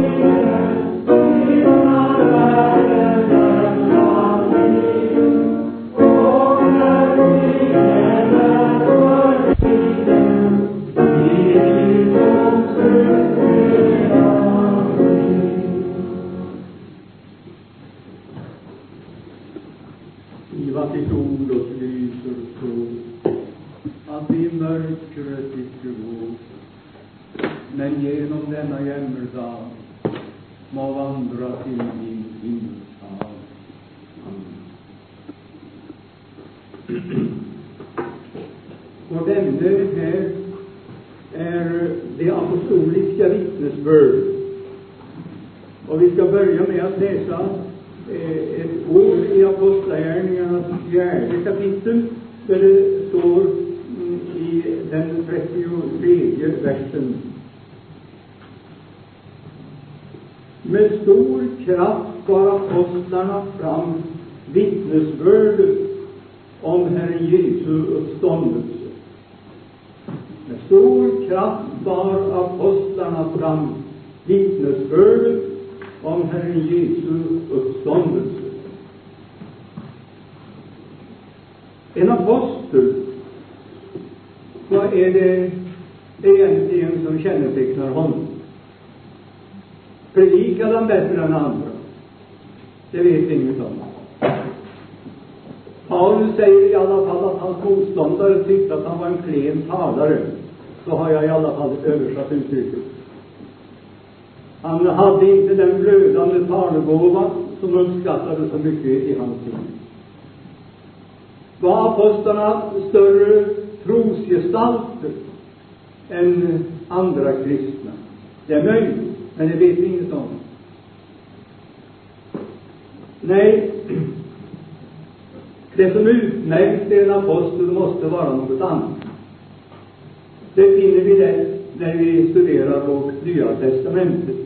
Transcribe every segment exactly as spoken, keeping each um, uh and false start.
Vårt ämne här är det apostoliska vittnesbörd. Och vi ska börja med att läsa eh, ett ord i Apostlagärningarnas fjärde kapitel, där det står mm, i den trettiotredje versen. Med stor kraft bar apostlarna fram vittnesbördet om Herren Jesu uppståndelse. Med stor kraft bar apostlarna fram vittnesbördet om Herren Jesu uppståndelse. En apostel, vad är det egentligen som kännetecknar honom? Predikade han bättre än andra? Det vet inget om. Paulus säger i alla fall att hans motståndare tyckte att han var en klen talare. Så har jag i alla fall översatt uttrycket. Han hade inte den blödande talegåva som uppskattades så mycket i hans tid. Var apostlarna större trosgestalter än andra kristna? Det är möjligt, men det vet vi inget om. Nej, det som utmärkte en apostel måste vara något annat. Det finner vi lätt när vi studerar vårt Nya testamentet.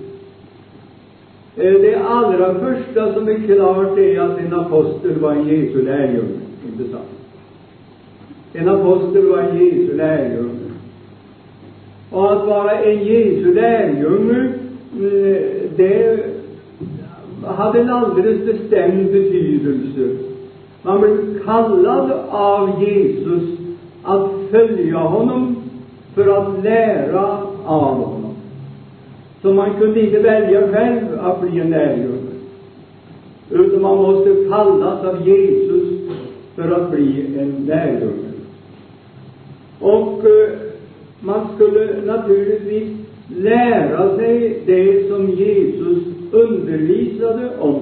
Det allra första som är klart är att en apostel var en Jesu lärjunge, inte sant? En apostel var en Jesu lärjunge. Och att vara en Jesu lärjunge, det hade en alldeles bestämd betydelse. Man blev kallad av Jesus att följa honom för att lära av honom. Så man kunde inte välja själv att bli en lärjunge, utan man måste kallas av Jesus för att bli en lärjunge. Och eh, man skulle naturligtvis lära sig det som Jesus undervisade om.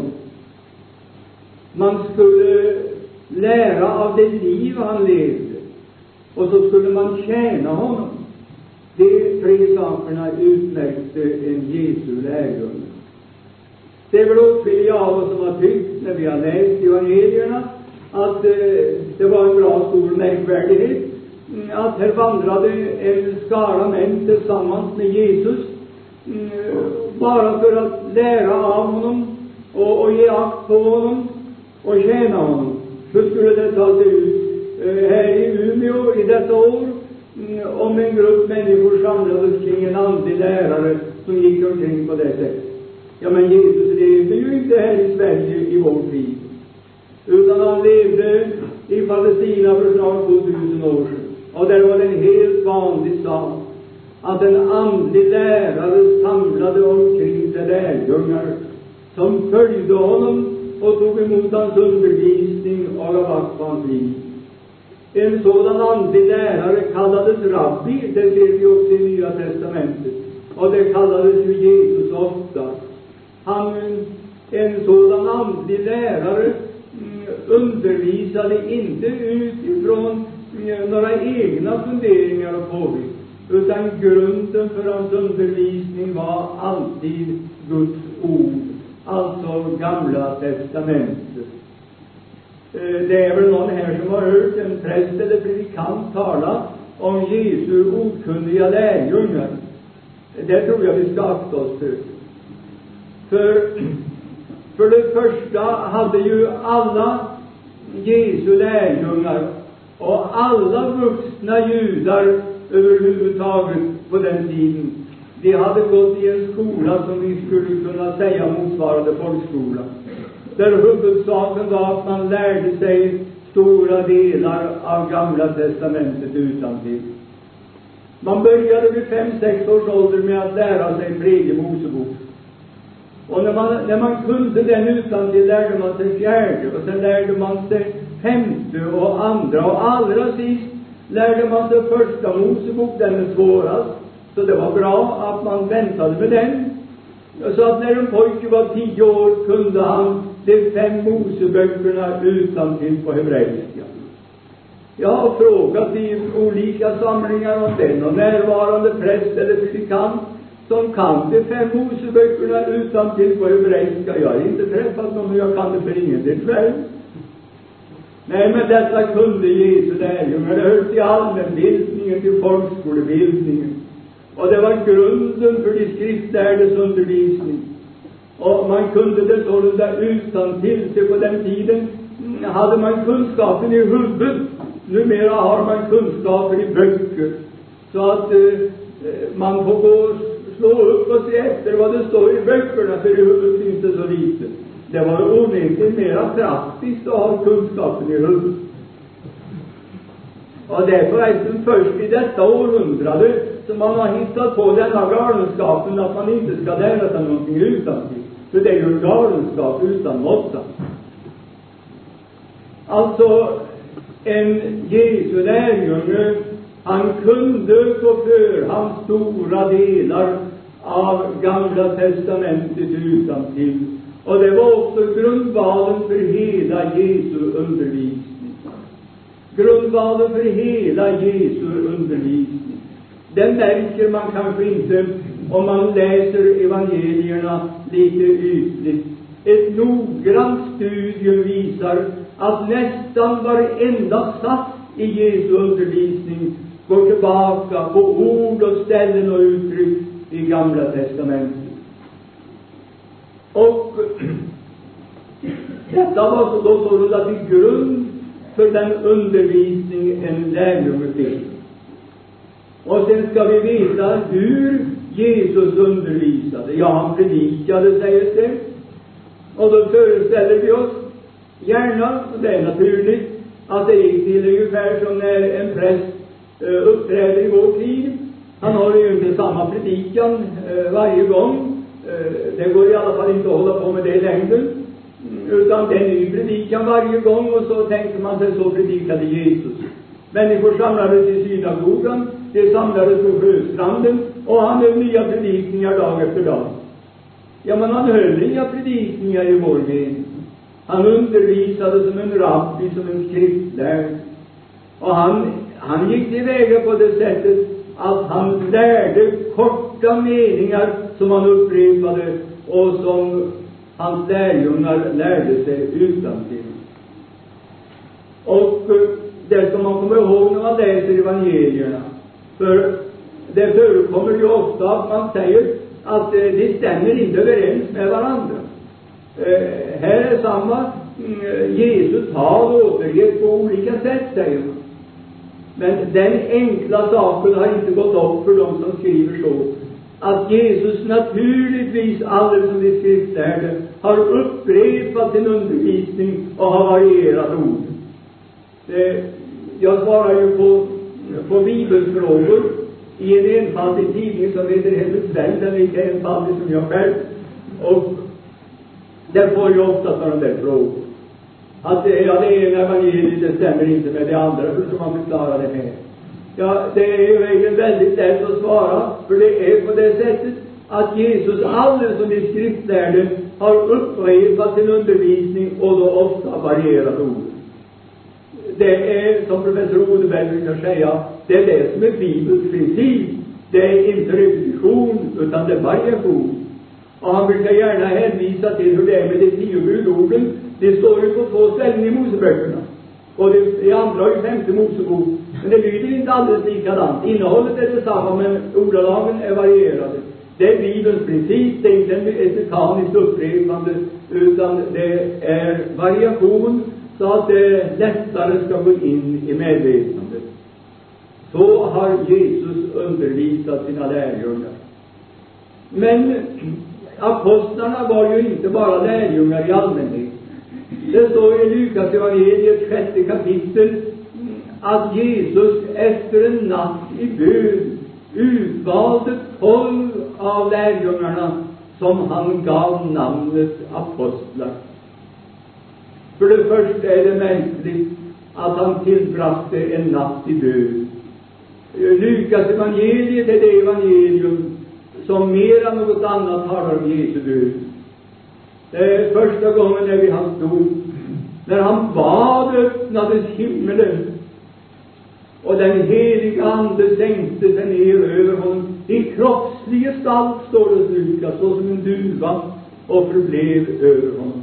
Man skulle lära av det liv han levde, och så skulle man tjäna honom. De tre sakerna utmärkte en Jesu lärjunge. Det är väl åtskilliga av oss som har tyckt, när vi har läst evangelierna, att eh, det var en bra stor märkvärdighet att här vandrade en skara män tillsammans med Jesus mm, bara för att lära av honom och, och ge akt på honom och tjäna honom. Så skulle det ta sig ut eh, här i Umeå i detta år, mm, om en grupp människor samlades kring en andlig lärare som gick omkring på det sättet. Ja, men Jesus levde ju inte här i Sverige i vår tid, utan han levde i Palestina för snart tvåtusen år sedan. Och där var det en helt vanlig sak att en andlig lärare samlade omkring de lärjungar som följde honom och tog emot hans undervisning och gav akt på hans liv. En sådan andlig lärare kallades rabbi, det ser vi också i Nya testamentet. Och det kallades ju Jesus ofta. Han, en sådan andlig lärare undervisade inte utifrån några egna funderingar och påvitt, utan grunden för hans undervisning var alltid Guds ord, alltså Gamla testamentet. Det är väl någon här som har hört en präst eller predikant tala om Jesu okunniga lärjungar. Det tror jag vi ska akta oss för. För, för det första hade ju alla Jesu lärjungar och alla vuxna judar överhuvudtaget på den tiden de hade gått i en skola som vi skulle kunna säga motsvarande folkskola. Där huvudsaken var att man lärde sig stora delar av Gamla testamentet utantill. Man började vid fem sex års ålder med att lära sig tredje Mosebok. Och när man, när man kunde den utantill lärde man sig fjärde, och sen lärde man sig femte och andra, och allra sist lärde man sig första Mosebok, den är svårast. Så det var bra att man väntade med den. Så att när en pojke var tio år kunde han de fem Moseböckerna utantill på hebreiska. Jag har frågat i olika samlingar om den, och närvarande präst eller predikant som kan de fem Moseböckerna utantill på hebreiska. Jag har inte träffat någon, och jag kan det för ingenting själv. Nej, men detta kunde Jesu lärjungar. Det hör till allmänbildningen, till folkskolebildningen. Och det var grunden för de skriftlärdes undervisning. Och man kunde det sålunda utantill, till på den tiden hade man kunskapen i huvudet. Numera har man kunskapen i böcker. Så att eh, man får gå och slå upp och se efter vad det står i böckerna, för i huvudet finns det så lite. Det var onekligen mera praktiskt att ha kunskapen i huvudet. Och det är förresten först i detta århundrade som man har hittat på denna galenskapen att man inte ska lära sig någonting utantill. För det är ju galenskap utan måtta. Alltså, en Jesu lärjunge, han kunde på förhand stora delar av Gamla testamentet utantill. Och det var också grundvalen för hela Jesu undervisning. Grundvalen för hela Jesu undervisning. Den märker man kanske inte om man läser evangelierna lite ytligt. Ett noggrant studium visar att nästan varenda sats i Jesu undervisning går tillbaka på ord och ställen och uttryck i Gamla testamentet. Och detta var så då sålunda till grund för den undervisning en lärjunge fick. Och sen ska vi veta hur Jesus undervisade. Ja, han predikade, sägs det. Och då föreställer vi oss gärna, och det är naturligt, att det gick till ungefär som när en präst uh, uppträder i vår tid. Han har ju inte samma predikan uh, varje gång. Uh, det går i alla fall inte att hålla på med det i längden. Utan det är en ny predikan varje gång, och så tänkte man sig, så predikade Jesus. Människor samlades i synagogan, de samlades på sjöstranden, och han höll nya predikningar dag efter dag. Ja, men han höll nya predikningar i vår mening. Han undervisade som en rabbi, som en skriftlärd. Och han, han gick tillväga på det sättet att han lärde korta meningar som han upprepade och som hans lärjungar lärde sig utantill. Och det ska man komma ihåg när man läser evangelierna. För det förekommer ju ofta att man säger att de stämmer inte överens med varandra. Eh, här är samma mm, Jesus tal återgett på olika sätt, säger man. Men den enkla saken har inte gått upp för dem som skriver så. Att Jesus naturligtvis, alldeles som de skriftlärde, har upprepat sin undervisning och har varierat ord. Eh, jag svarar ju på, på bibelfrågor i en enfaldig tidning som heter Hemmet, den är lika enfaldig som jag själv. Och där får jag ofta sådana där frågor. Att ja, det ena evangeliet, det stämmer inte med det andra. Hur ska man förklara det här? Ja, det är ju väldigt lätt att svara. För det är på det sättet att Jesus, alldeles som de skriftlärde, har upprepat sin undervisning och då ofta varierat ord. Det är, som professor Odeberg brukar säga, det är det som är Bibelns princip. Det är inte repetition, utan det är variation. Och han brukar gärna hänvisa till hur det är med de tio budorden. Det står ju på två ställen i Moseböckerna. Och det i andra och i femte Mosebok. Men det lyder inte alldeles likadant. Innehållet är detsamma, men ordalagen är varierade. Det är Bibelns princip. Det är inte ett mekaniskt upprepande, utan det är variation så att det lättare ska gå in i medvetandet. Så har Jesus undervisat sina lärjungar. Men apostlarna var ju inte bara lärjungar i allmänhet. Det står i Lukas evangeliet sjätte kapitel att Jesus efter en natt i bön utvalde tolv av lärjungarna som han gav namnet apostlar. För det första är det märkligt att han tillbrachte en natt i bön. Lukas evangeliet är det evangelium som mer än något annat talar om Jesu död. Det är första gången när vi han stod, när han bad, öppnades himmelen och den heliga ande sänkte sig ner över honom i kroppslig gestalt, står det i Lukas, så som en duva, och förblev över honom.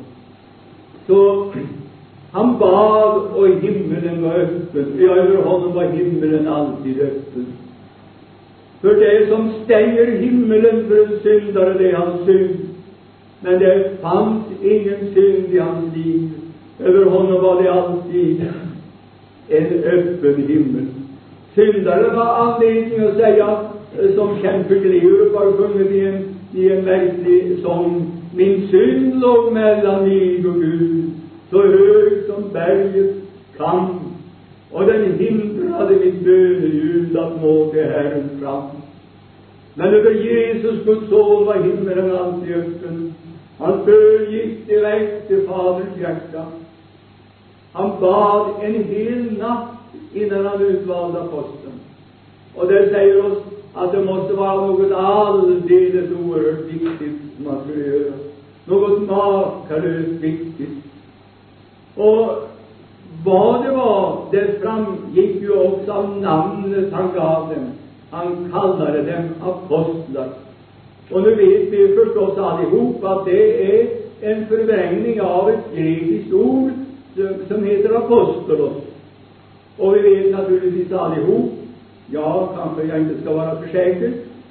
Så han bad och himmelen var öppen. Ja, över honom var himmelen alltid öppen. För det som stänger himmelen för en syndare, det är hans synd. Men det fanns ingen synd i hans liv. Över honom var det alltid en öppen himmel. Syndare var anledning att säga, som Kemper Glerup har sjungit i en, i en verklig sång: min synd låg mellan mig och Gud, så hög som berget kan, och den hindrade mitt böneljud att nå till Herren fram. Men över Jesus, Guds son, var himmelen alltid öppen. Hans bön gick direkt till Faderns hjärta. Han bad en hel natt innan han utvalde aposteln. Och det säger oss att det måste vara något alldeles oerhört viktigt som man skulle göra. Något makalöst viktigt. Och vad det var, det framgick ju också av namnet han gav dem. Han kallade dem apostlar. Och nu vet vi förstås allihop att det är en förvrängning av ett grekiskt ord som heter apostolos. Och vi vet naturligtvis allihop, ja, kanske jag inte ska vara för säker,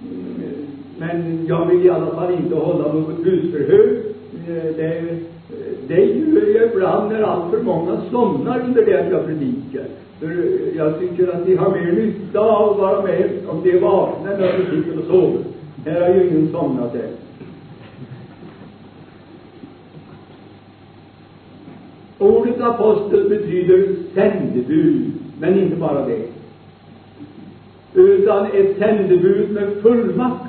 men jag vill i alla fall inte hålla något husförhör. Det, det gör jag ibland när allt för många somnar under det att jag predikar. För jag tycker att de har mer nytta av att vara med om det är vakna när de sitter och sover. Här har ju ingen somnat än. Ordet apostel betyder sändebud, men inte bara det. Utan ett sändebud med fullmakt.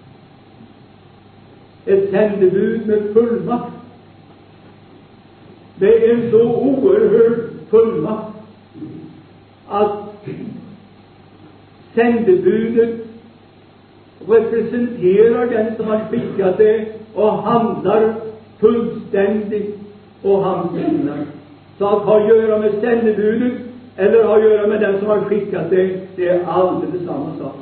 Ett sändebud med fullmakt. Det är en så oerhörd fullmakt att sändebudet representerar den som har skickat det och handlar fullständigt och hans vinnar. Så att ha att göra med sändebudet eller ha att göra med den som har skickat det, det är alldeles samma sak.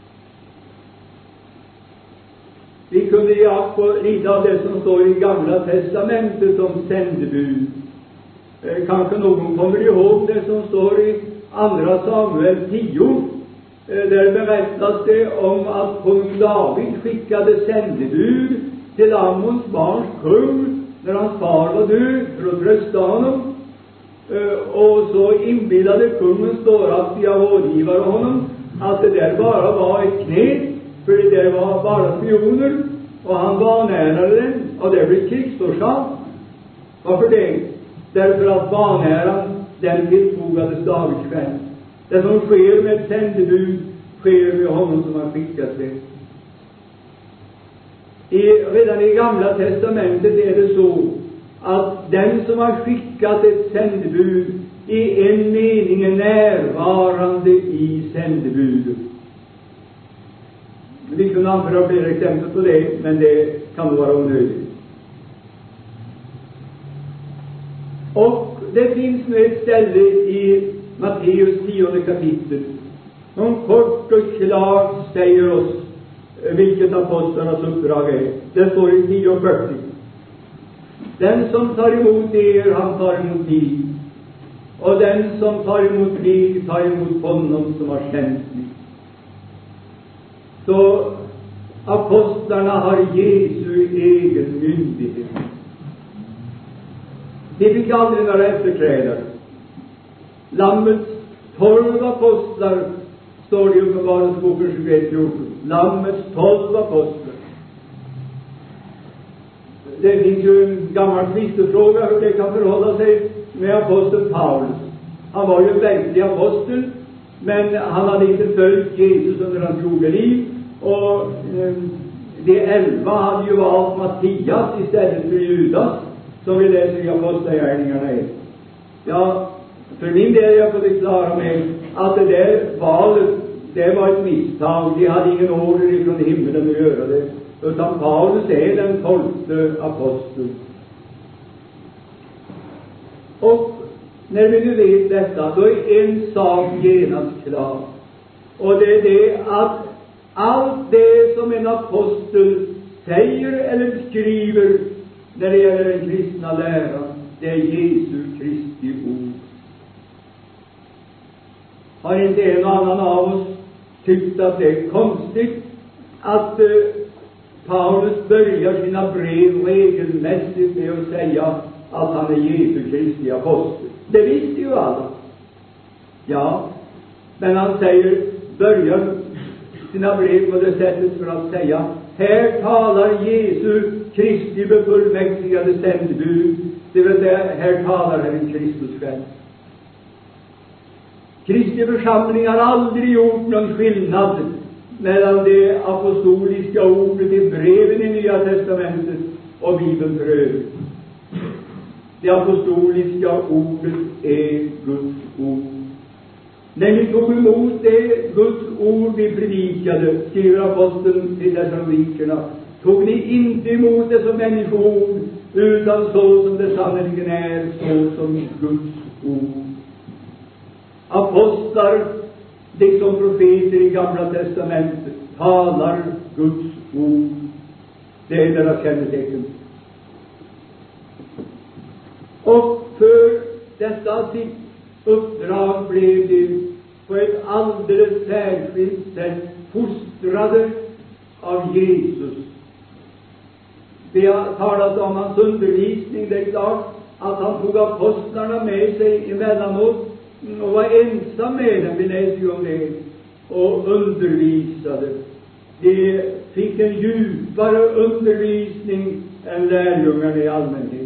Vi kunde ge akt på lite av det som står i Gamla testamentet om sändebud. Eh, kanske någon kommer ihåg det som står i Andra Samuel tio. Eh, där berättas det om att kung David skickade sändebud till Ammons barns kung när hans far var död för att trösta honom. Eh, och så inbillade kungens dåraktiga rådgivare honom att det där bara var ett knep, för det där var bara spioner, och han vanärade den, och det blev krigsorsak. Varför det? Därför att vanäran, den tillfogades Davids själv. Det som sker med ett sändebud sker med honom som har skickat det. I, redan i Gamla testamentet är det så att den som har skickat ett sändebud i en mening är närvarande i sändebudet. Vi kan anföra fler exempel på det, men det kan vara onödigt. Och det finns nu ett ställe i Matteus tionde kapitel som kort och klart säger oss vilket apostlarnas uppdrag är. Det står i tio fyrtio. Den som tar emot er, han tar emot mig. Och den som tar emot mig, tar emot honom som har sänt mig. Så apostlarna har Jesu egen myndighet. De fick aldrig några efterträdare. Lammets tolv apostlar, står det i Uppenbarelseboken tjugoett fjorton. Lammets tolv apostlar. det finns ju en gammal tvistefråga hur det kan förhålla sig med aposteln Paulus. Han var ju en verklig apostel, men han hade inte följt Jesus under hans troge liv. Och eh, de elva hade ju valt Mattias istället för Judas, som vi läser i Apostlagärningarna ett. Ja, för min del är jag på det klara med att det där valet, det var ett misstag. De hade ingen order ifrån himlen att göra det. Utan Paulus är den tolfte aposteln. Och när vi nu vet detta, då är en sak genast klar. Och det är det att allt det som en apostel säger eller skriver när det gäller den kristna läran, det är Jesu Kristi ord. Har inte en och annan av oss tyckt att det är konstigt att uh, Paulus börjar sina brev regelmässigt med att säga att han är Jesu Kristi apostel? Det visste ju alla. Ja, men han säger, börjar sina brev på det sättet för att säga: här talar Jesu Kristi befullmäktigade sändebud, det vill säga här talar Herren Kristus själv. Kristi församling har aldrig gjort någon skillnad mellan det apostoliska ordet i breven i Nya testamentet och Bibeln för övrigt. Det apostoliska ordet är Guds ord. När ni tog emot det Guds ord vi predikade, skriver aposteln till Thessalonikerna, tog ni inte emot det som människoord, utan så som det sannerligen är, så som Guds ord. Apostlar, liksom profeter i Gamla testamentet, talar Guds ord. Det är deras kännetecken. Och för detta sitt uppdrag blev de på ett alldeles särskilt sätt fostrade av Jesus. Vi har talat om hans undervisning. Det är klart att han tog apostlarna med sig emellanåt och var ensam med dem. Vi läser ju om det. Och undervisade. De fick en djupare undervisning än lärjungarna i allmänhet.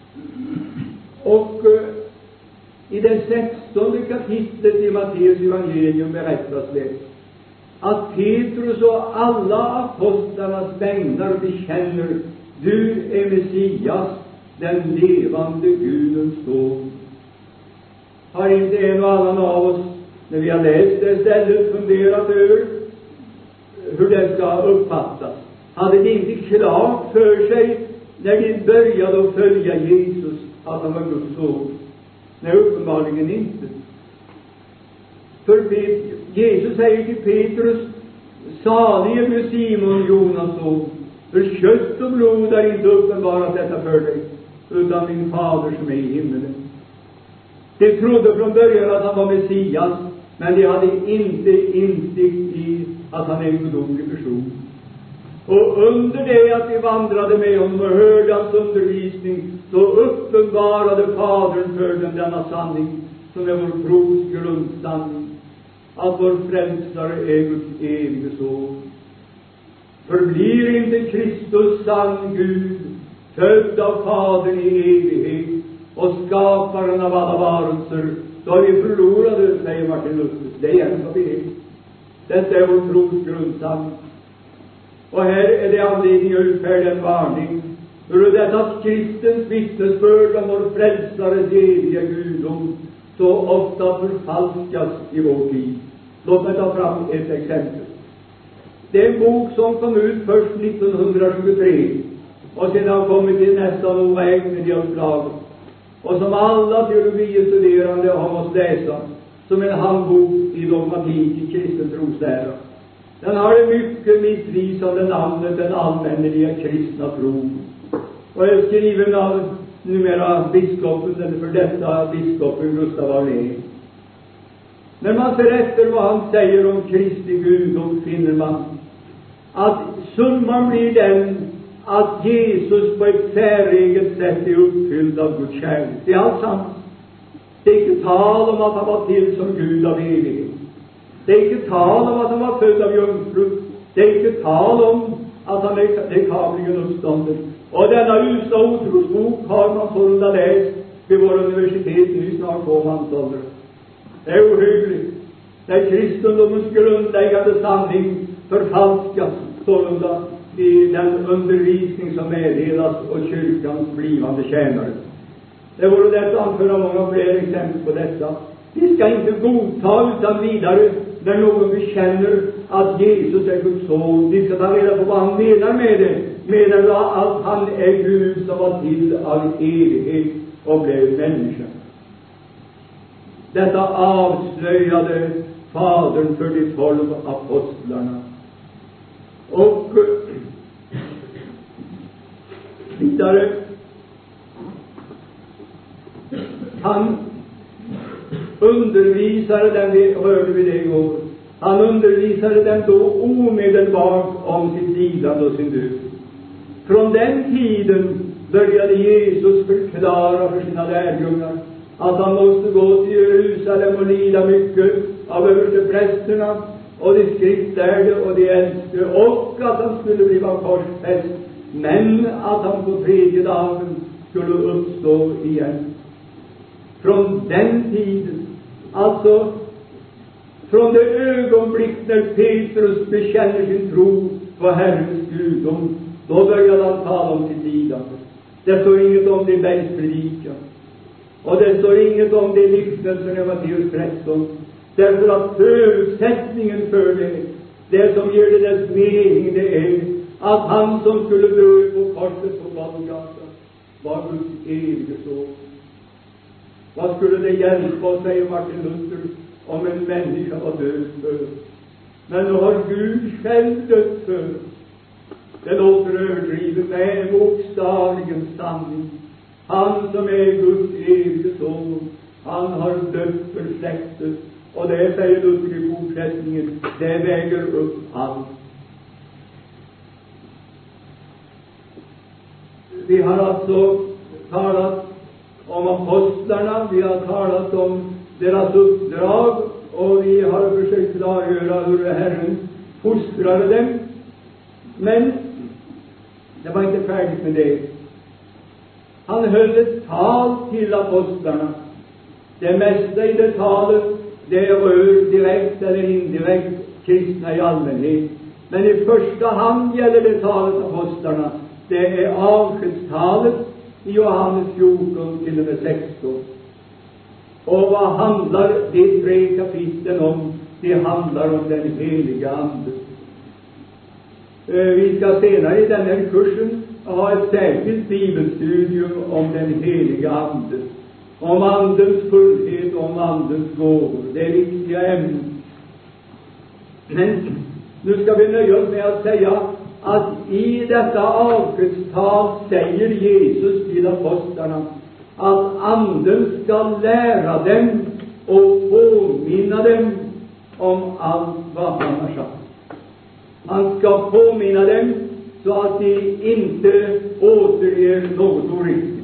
Och uh, i det sextonde kapitlet i Matteus evangelium berättas det att Petrus och alla apostlarnas vägnar bekänner: du är Messias, den levande Gudens son. Har inte en och annan av oss, när vi har läst det stället, funderat över hur det ska uppfattas? Hade det inte klart för sig när de började att följa Jesus att han var Guds son? Nej, uppenbarligen inte. För Jesus säger till Petrus: salig är du Simon, Jonas son, för kött och blod har inte uppenbarat detta för dig, utan min fader som är i himmelen. De trodde från början att han var Messias, men de hade inte insikt i att han är en gudomlig person. Och under det att de vandrade med honom och hörde hans undervisning, så uppenbarade Fadern för dem denna sanning, som är vår tros grundsanning, att vår frälsare är Guds evige son. Förblir inte Kristus sann Gud, född av Fadern i evighet och skaparen av alla varelser, då har vi förlorade, säger Martin Luther. Det är en av det. Detta är vår tros grundsanning. Och här är det anledning att utfärda en varning hur detta kristens vittnesbörd om vår frälsares eviga gudom så ofta förfalskas i vår tid. Låt mig ta fram ett exempel. Det är en bok som kom ut först nittonhundratjugotre och sedan kommit till nästan oräkneliga i upplaget, och som alla teologiestuderande har måste läsa som en handbok i dogmatik i kristen troslära. Den har det mycket missvisande namnet Den allmänneliga kristna tron och är skriven av numera biskopen, eller för detta biskopen Gustav Aulén. När man ser efter vad han säger om Kristi gudom, finner man att summan blir den att Jesus på ett säreget sätt är uppfylld av Guds kärlek. Det är allt sant. Det är inte tal om att han var till som Gud av evighet. Det är inte tal om att han var född av jungfru. Det är inte tal om att han är kabligen uppstånden. Och denna usla otrosbok har man sålunda läst vid våra universitet nu snart två mansåldrar. Det är ohyggligt. När kristendomens grundläggande sanning förfalskas sålunda i den undervisning som meddelas och kyrkans blivande tjänare. Det vore lätt att anföra många fler exempel på detta. Vi ska inte godta utan vidare när någon bekänner att Jesus är Guds son. Vi ska ta reda på vad han menar med det. Menar du att han är Gud som var till av evighet och blev människa? Detta avslöjade Fadern för de tolv apostlarna. Och vidare, han undervisade dem, vi hörde vi det igår, han undervisade dem då omedelbart om sitt lidande och sin död. Från den tiden började Jesus förklara för sina lärjungar att han måste gå till Jerusalem och lida mycket av översteprästerna och de skriftlärde och de äldste, och att han skulle bli korsfäst, men att han på tredje dagen skulle uppstå igen. Från den tiden, alltså från det ögonblick när Petrus bekänner sin tro på Herrens gudom, då började han tala om sitt lidande. Det står inget om det i bergspredikan, och det står inget om det i liknelsen i Matteus tretton, därför att förutsättningen för det, det som ger det dess mening, det är att han som skulle dö på korset på Golgata var Guds evige son. Vad skulle det hjälpa, säger Martin Luther, om en människa var död för? Men då har Gud själv dött för. Det låter överdrivet, men är bokstavligen sanning. Han som är Guds evige son, han har dött för släktet. Och det säger Luther i fortsättningen, det väger upp allt. Vi har alltså talat om apostlarna, vi har talat om deras uppdrag, och vi har försökt klargöra hur Herren fostrade dem. Men det var inte färdigt med det. Han höll ett tal till apostlarna. Det mesta i det talet, det rör direkt eller indirekt kristna i allmänhet. Men i första hand gäller det talet apostlarna. Det är avskedstalet i Johannes fjorton till och med sexton. Och vad handlar de tre kapitlen om? Det handlar om den heliga Ande. Vi ska senare i den här kursen ha ett särskilt bibelstudium om den heliga Ande. Om Andens fullhet och om Andens gåvor. Det är viktiga ämnen. Men nu ska vi nöja oss med att säga att i detta avskedstal säger Jesus till apostlarna att Anden ska lära dem och påminna dem om allt vad han har sagt. Han ska påminna dem så att de inte återger något oriktigt.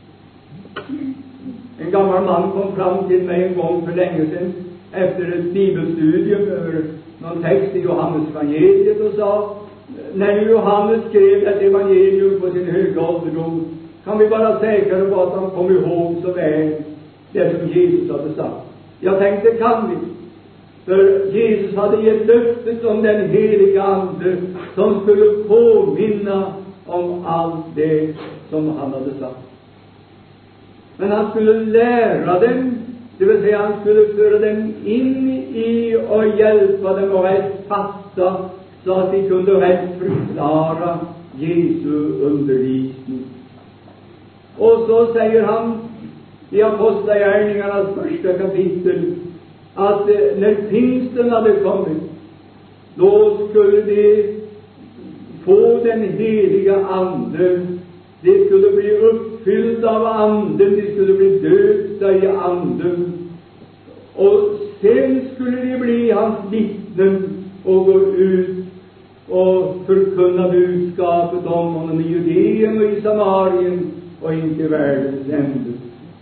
En gammal man kom fram till mig en gång för länge sedan efter ett bibelstudium över någon text i Johannes evangeliet och sa: när nu Johannes skrev ett evangelium på sin höga ålderdom, kan vi bara säkra på att han kom ihåg så väl det som Jesus hade sagt. Jag tänkte, kan vi? För Jesus hade gett löftet om den heliga Ande som skulle påminna om allt det som han hade sagt. Men han skulle lära dem, det vill säga han skulle föra dem in i och hjälpa dem att rätt fatta, så att de kunde rätt förklara Jesu undervisning. Och så säger han i Apostlagärningarnas första kapitel att när pingsten hade kommit, då skulle de få den heliga Ande. De skulle bli uppfyllda av Anden, de skulle bli döpta i Anden, och sen skulle de bli hans vittnen och gå ut och förkunna budskapet om honom i Judeen och i Samarien och in till världens ände.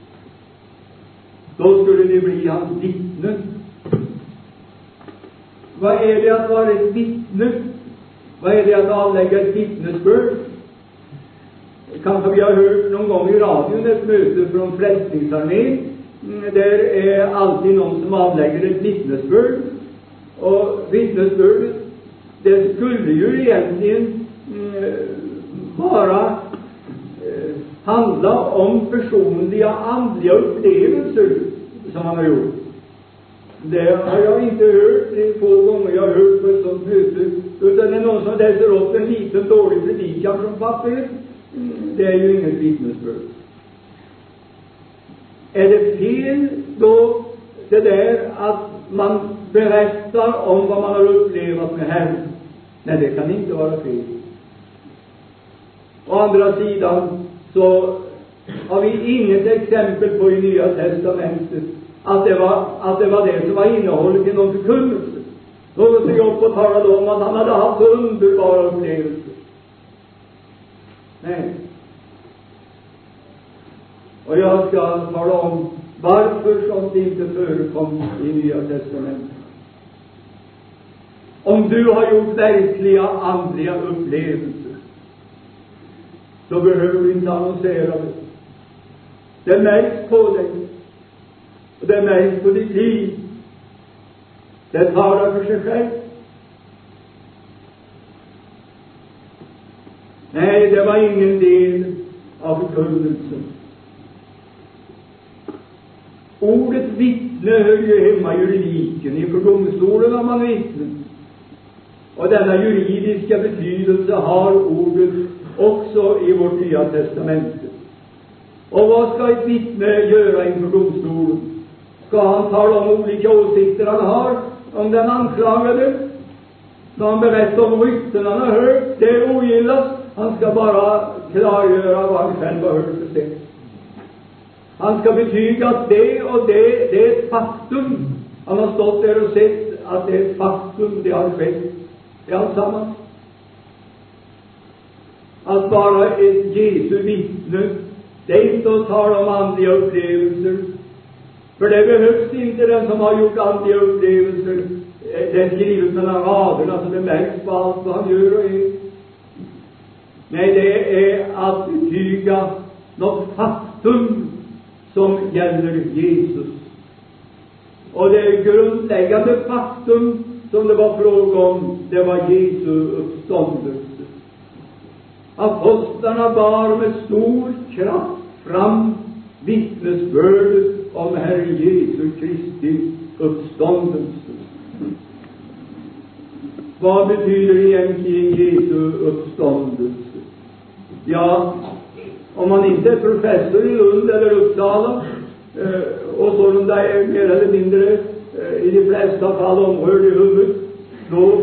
Då skulle de bli hans vittnen. Vad är det att vara ett vittne? Vad är det att avlägga ett vittnesbörd? Kanske vi har hört någon gång i radion ett möte från Frälsningsarmén. Där är alltid någon som avlägger ett vittnesbörd. Och vittnesbördet, det skulle ju egentligen mm, bara eh, handla om personliga andliga upplevelser som han har gjort. Det har jag inte hört det få gånger jag har hört på ett sånt möte, utan det är någon som läser upp en liten dålig predikan från pappret. Det är ju inget vittnesbörd. Är det fel då det där att man berättar om vad man har upplevt med Herren? Nej, det kan inte vara fel. Å andra sidan så har vi inget exempel på i Nya testamentet att det var, att det, var det som var innehållet i någon förkunnelse. Någon steg upp och talade om att han hade haft underbara upplevelser. Nej. Och jag ska tala om varför sånt inte förekom i Nya testamentet. Om du har gjort verkliga andliga upplevelser, så behöver du inte annonsera det. Det märks på dig. Och det märks på ditt liv. Det talar för sig själv. Nej, det var ingen del av förkunnelsen. Ordet vittne hör ju hemma i juridiken. Inför domstolen har man vittnen. Och denna juridiska betydelse har ordet också i vårt Nya testamente. Och vad ska ett vittne göra inför domstolen? Ska han tala om olika åsikter han har om den anklagade? Ska han berätta om rykten han har hört? Det ogillas. Han ska bara klargöra vad han själv har hört och sett. Han ska betyga att det och det, det är ett faktum. Han har stått där och sett att det är ett faktum, det har skett. Det är allsammans. Att vara ett Jesu vittne, det är inte att tala om andliga upplevelser. För det behövs inte den som har gjort andliga upplevelser. Det är skrivet mellan raderna så det märks på allt vad han gör och är. Nej, det är att betyga något faktum som gäller Jesus. Och det grundläggande faktum som det var fråga om, det var Jesu uppståndelse. Apostlarna bar med stor kraft fram vittnesbördet om Herre Jesu Kristi uppståndelse. Vad betyder egentligen Jesu uppståndelse? Ja, om man inte är professor i Lund eller Uppsala eh, och sålunda är mer eller mindre eh, i de flesta fall omhörd i huvudet, då,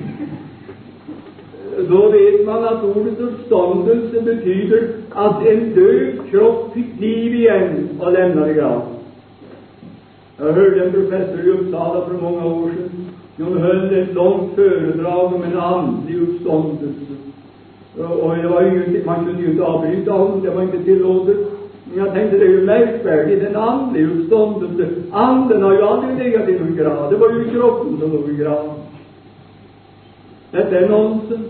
då vet man att ordet uppståndelse betyder att en död kropp fick liv igen och lämnade graven. Jag hörde en professor i Uppsala för många år sedan. De höll ett långt föredrag om en andlig uppståndelse. Och det var ju, man kunde ju inte avbryta honom, det var inte tillåtet. Men jag tänkte, det är ju märkvärdigt, en andlig uppståndelse. Anden har ju aldrig legat i någon grav. Det var ju kroppen som låg i grav. Detta är nonsens.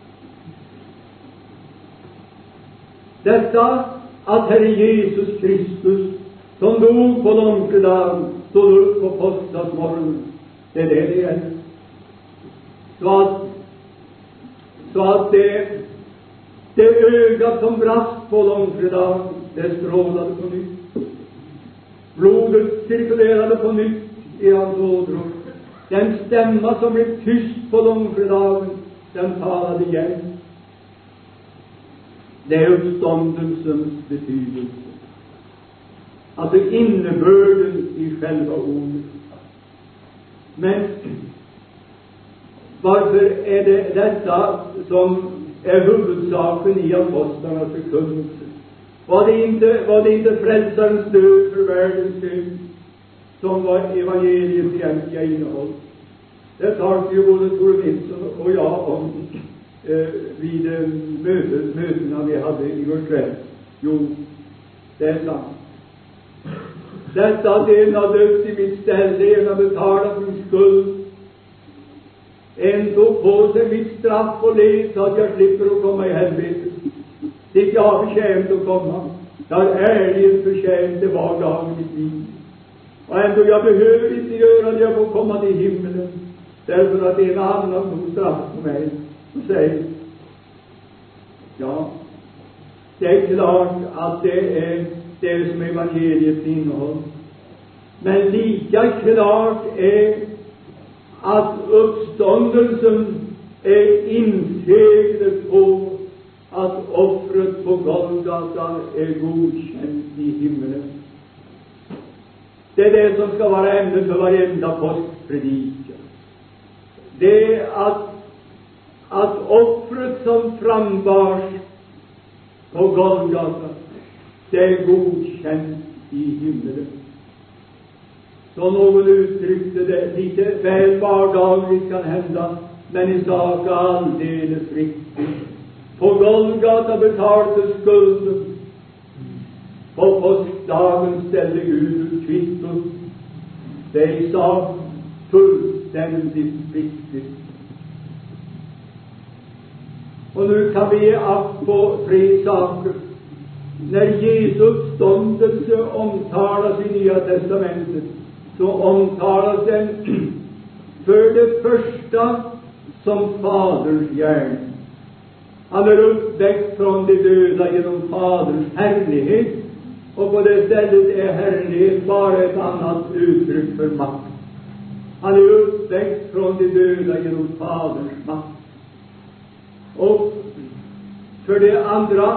Detta att Herre Jesus Kristus, som dog på långfredagen, stod upp på påskdagsmorgonen, det är det det gäller. Så att, så att det, det ögat som brast på långfredagen, det strålade på nytt. Blodet cirkulerade på nytt i hans ådror. Den stämma som blev tyst på långfredagen, den talade igen. Det är uppståndelsens betydelse. Alltså innebörden i själva ordet. Men varför är det detta som är huvudsaken i apostlarnas förkunnelse? Var det inte, var det inte frälsarens död för världens synd som var evangeliets egentliga innehåll? Det talar ju både Tore Nilsson och jag om eh, vid eh, mötet, mötena vi hade i vår kväll. Jo, det är sant. Detta att en har dött i mitt ställe, en har betalat min skuld, en tog på sig mitt straff och led så att jag slipper att komma i helvetet. dit jag har förtjänt att komma. Jag har ärligt förtjänt det var dag i mitt liv. Och ändå jag behöver inte göra det, jag får komma till himlen. Därför att en annan som straff på mig och säger, ja, det är klart att det är det som evangeliets innehåll. Men lika klart är att uppståndelsen är inseglet på att offret på Golgata är godkänt i himlen. Det är det som ska vara ämnet för varenda påskpredikan. Det är att, att offret som frambars på Golgata, det är godkänt i himlen. Så någon uttryckte det lite väl vardagligt kan hända, men i sak alldeles riktigt. På Golgata betalades skulden. På påskdagen ställde Gud ut kvitton. Det är i sak fullständigt riktigt. Och nu kan vi ge akt på tre saker. När Jesu uppståndelse omtalas i Nya testamentet, så omtalas den för det första som Faders gärning. Han är uppväckt från de döda genom Faderns härlighet, och på det stället är härlighet bara ett annat uttryck för makt. Han är uppväckt från de döda genom Faderns makt. Och för det andra,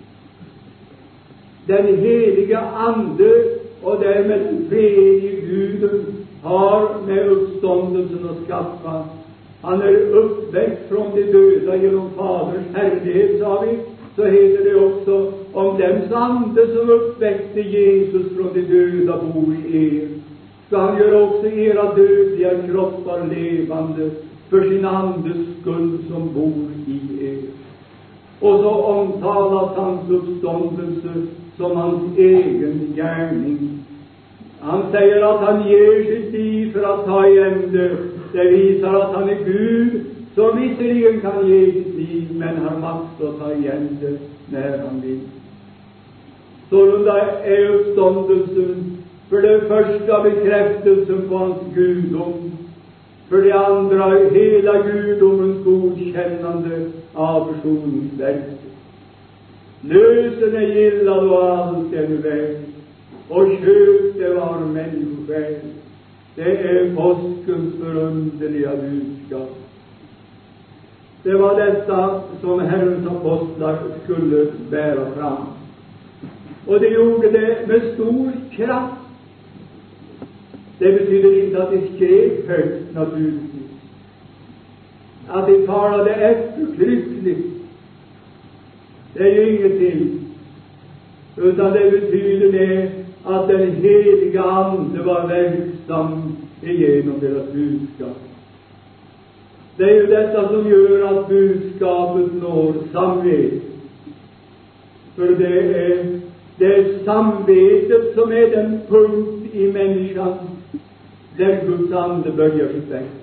den heliga ande och därmed den tredje Guden har med uppståndelsen att skaffa. Han är uppväckt från de döda genom Faderns härlighet, sa vi. Så heter det också om den ande som uppväckte Jesus från de döda bor i er. Ska han göra också era dödliga kroppar levande för sin andes skull som bor i er. Och så omtalas hans uppståndelse som hans egen gärning. Han säger att han ger sitt liv för att ta igen det. Det visar att han är Gud, som visserligen kan ge sitt liv, men har makt att ta igen det när han vill. Sålunda är uppståndelsen för det första bekräftelsen på hans gudom, för det andra hela gudomens godkännande av försoningsverket. Lösen är gillad och allt är nu väl, och köpte var människosjäl. Det är påskens förunderliga budskap. Det var detta som Herrens apostlar skulle bära fram. Och det gjorde det med stor kraft. Det betyder inte att de skrev högt, naturligtvis. Att de talade eftertryckligt. Det är ju ingenting. Utan det betyder det att den heliga ande var verksam igenom deras budskap. Det är ju detta som gör att budskapet når samvetet. För det är, det är samvetet som är den punkt i människan där Guds ande börjar sitt verk.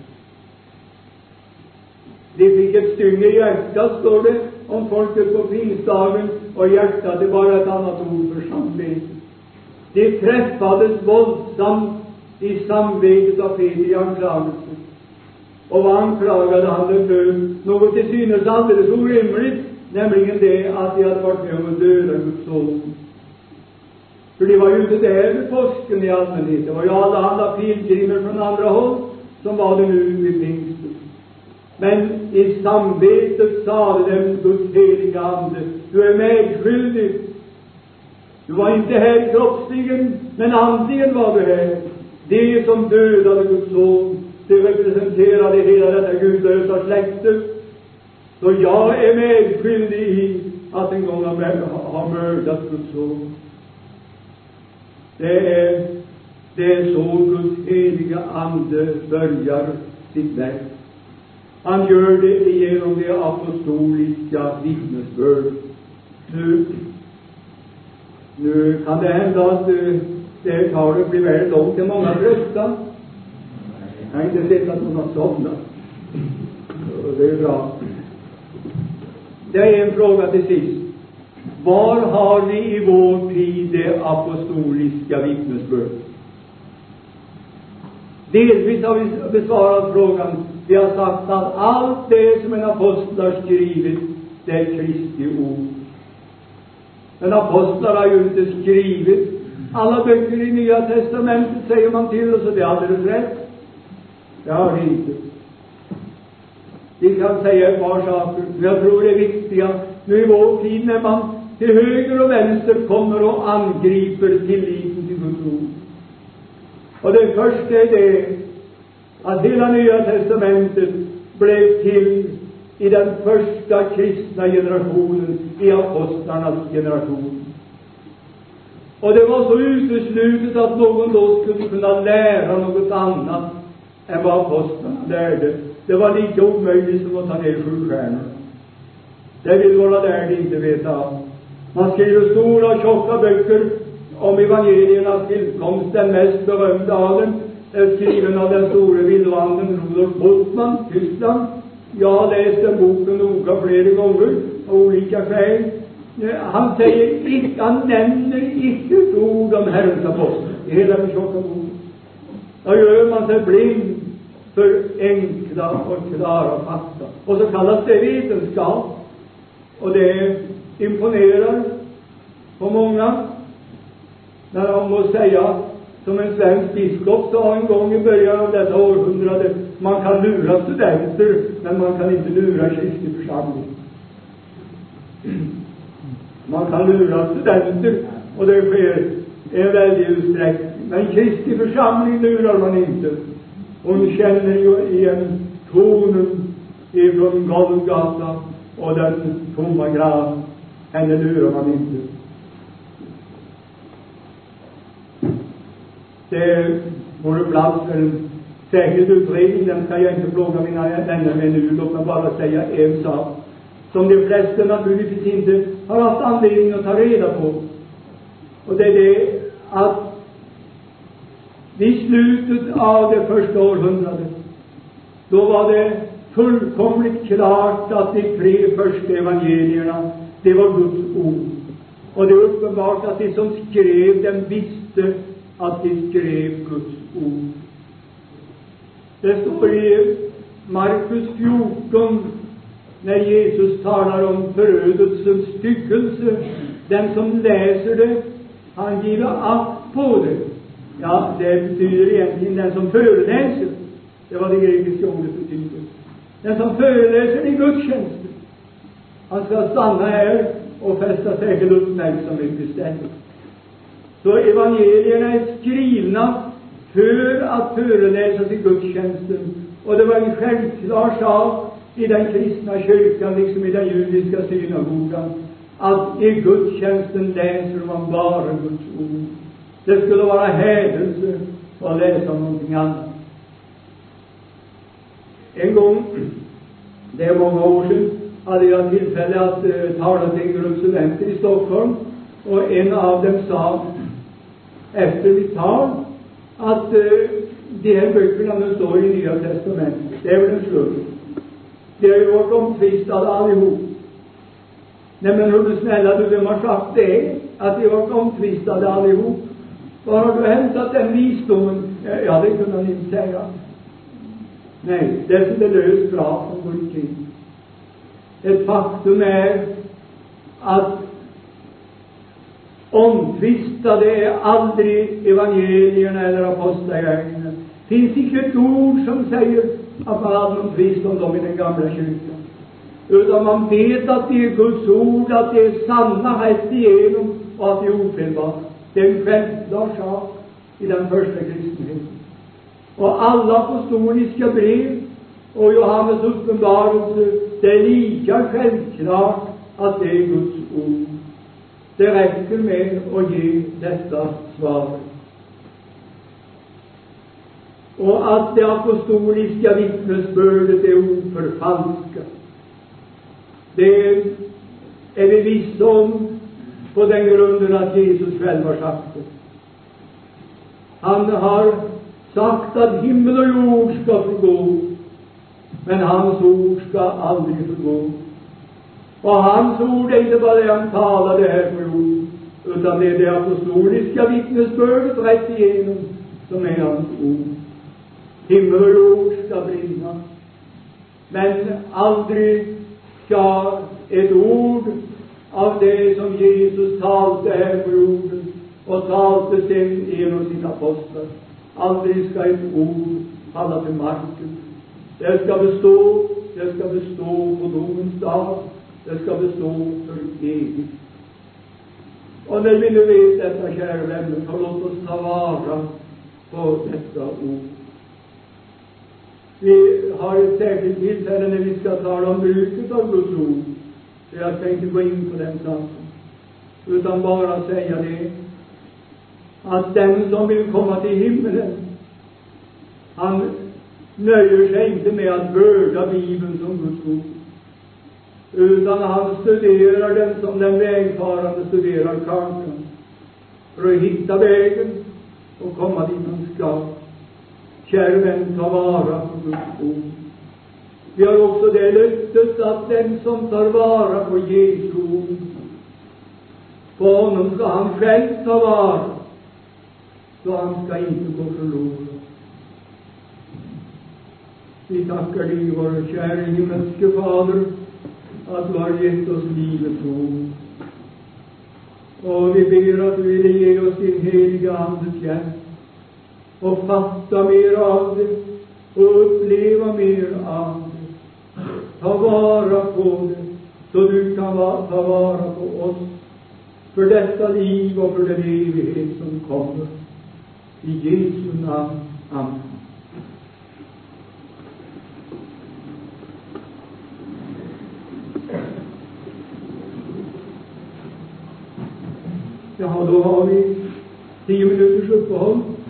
De fick ett styng i hjärtat, står det om folket på pingstdagen, och hjärtat är bara ett annat ord för samvetet. De träffades våldsamt i samvetet av fel i anklagelsen. Och vad anklagade han det för? Något till synes alldeles orimligt, nämligen det att de hade varit med om att döda Guds son. För de var ju inte där med påsken i allmänhet. Det var ju alla andra pilgrimer från andra håll som var det nu vid pingsten. Men i samvetet sade dem Guds heliga ande: du är medskyldig. Du var inte här kroppsligen, men andligen var du här. Det som dödade Guds son, det representerade hela detta gudlösa släkte. Så jag är medskyldig i att en gång ha mördat Guds son. Det är, det är så Guds heliga ande börjar sitt verk. Han gör det genom det apostoliska vittnesbörd. Nu, nu kan det hända att det här talet blir väldigt långt till många trösta. Jag har inte sett att någon har somnat. Det är bra. Det är en fråga till sist. var har vi i vår tid det apostoliska vittnesbörd? Delvis har vi besvarat frågan. Vi har sagt att allt det som en apostel har skrivit, det är Kristi ord. Men apostlar har ju inte skrivit alla böcker i Nya testamentet, säger man till oss, och det är alldeles rätt. Det har vi inte. Vi kan säga ett par saker, men jag tror det är viktiga nu i vår tid, när man till höger och vänster kommer och angriper tilliten till Guds ord. Och det första är det att hela Nya testamentet blev till i den första kristna generationen, i apostlarnas generation. Och det var så uteslutet att någon då skulle kunna lära något annat än vad apostlarna lärde. Det var lika omöjligt som att ta ner sju stjärnor. Det vill våra lärde inte veta. Man skriver stora tjocka böcker om evangeliernas tillkomst. Den mest berömda av dem är skriven av den store vildvanden Rudolf Bultmann, Tyskland. Jag har läst den boken noga flera gånger av olika skäl. Han säger inte, han nämner inte ett ord om Herrens apostel i hela den tjocka boken. Då gör man sig blind för enkla och klara fakta. Och så kallas det vetenskap. Och det imponerar på många. När de må säga, som en svensk biskop sa en gång i början av detta århundrade, man kan lura studenter, men man kan inte lura Kristi församling. Man kan lura studenter, och det sker i en väldig utsträckning. Men Kristi församling lurar man inte. Hon känner ju igen tonen ifrån Golgata och den tomma grav. Henne lurar man inte. Det vore plats för en särskild utredning. Den ska jag inte plåga mina vänner med nu. Låt mig bara säga en sak som de flesta naturligtvis inte har haft anledning att ta reda på. Och det är det att vid slutet av det första århundradet, då var det fullkomligt klart att de tre första evangelierna, det var Guds ord. Och det är uppenbart att de som skrev dem visste att de skrev Guds ord. Det står i Markus fjorton, när Jesus talar om förödelsens styckelse. Den som läser det, han ger akt på det. Ja, det betyder egentligen den som föreläser. Det var det grekiska ordet betyder. Den som föreläser i gudstjänsten, han ska stanna här och fästa särskild uppmärksamhet istället. Så evangelierna är skrivna för att föreläsas i gudstjänsten. Och det var en självklar sak i den kristna kyrkan, liksom i den judiska synagogan, att i gudstjänsten läser man bara Guds ord. Det skulle vara hädelse att läsa någonting annat. En gång, det är många år sedan, hade jag tillfälle att uh, tala till en grupp studenter i Stockholm. Och en av dem sa efter mitt tal att uh, de här böckerna nu står i Nya testamentet. Det är väl en slump. Det har ju varit omtvistade allihop. Nej, men hur snälla du, vem har sagt det? Att de har varit omtvistade allihop. Var har du hämtat den visdomen? Ja, det kunde han inte säga. Nej, det är det löst bra som går omkring. Ett faktum är att omtvistade är aldrig evangelierna eller apostlagärningarna. Det finns inte ett ord som säger att man hade någon tvist om dem i den gamla kyrkan. Utan man vet att det är Guds ord, att det är sanna rätt igenom och att det är ofelbart. Det är en självklar sak i den första kristenheten. Och alla apostoliska brev och Johannes uppenbarelse, det är lika självklart att det är Guds ord. Det räcker med att ge detta svar. Och att det apostoliska vittnesbördet är oförfalskat, det är vi vissa om på den grunden att Jesus själv har sagt det. Han har sagt att himmel och jord ska förgå, men hans ord ska aldrig förgå. Och hans ord är inte bara det han talade här på jorden, utan det är det apostoliska vittnesbördet rätt igenom som är hans ord. Himmel och jord ska brinna, men aldrig ska ett ord av det som Jesus talade här på jorden och talade sen genom sina apostlar, aldrig ska ett ord falla till marken. Det ska bestå, det ska bestå på domens dag, det ska bestå för evigt. Och när vi nu vet detta, kära vänner, så låt oss ta vara på detta ord. Vi har ett särskilt tillfälle när vi ska tala om bruket av Guds ord. Så jag ska inte gå in på den saken, utan bara säga det, att den som vill komma till himmelen, han nöjer sig inte med att vörda Bibeln som Guds ord, utan han studerar den som den vägfarande studerar kartan, för att hitta vägen och komma dit han ska. Kära vän, ta vara på Guds ord. Vi har också det löftet att den som tar vara på Jesu ord, på honom ska han själv ta vara, så han ska inte gå förlorad. Vi tackar dig, vår kära himmelske Fader, att du har gett oss livets ord. Och vi ber att du vill ge oss din heliga Andes hjälp och fatta mer av det och uppleva mer av det. Ta vara på det, så du kan ta vara på oss för detta liv och för den evighet som kommer. I Jesu namn. Amen. Ja, då har vi tio minuters uppehåll.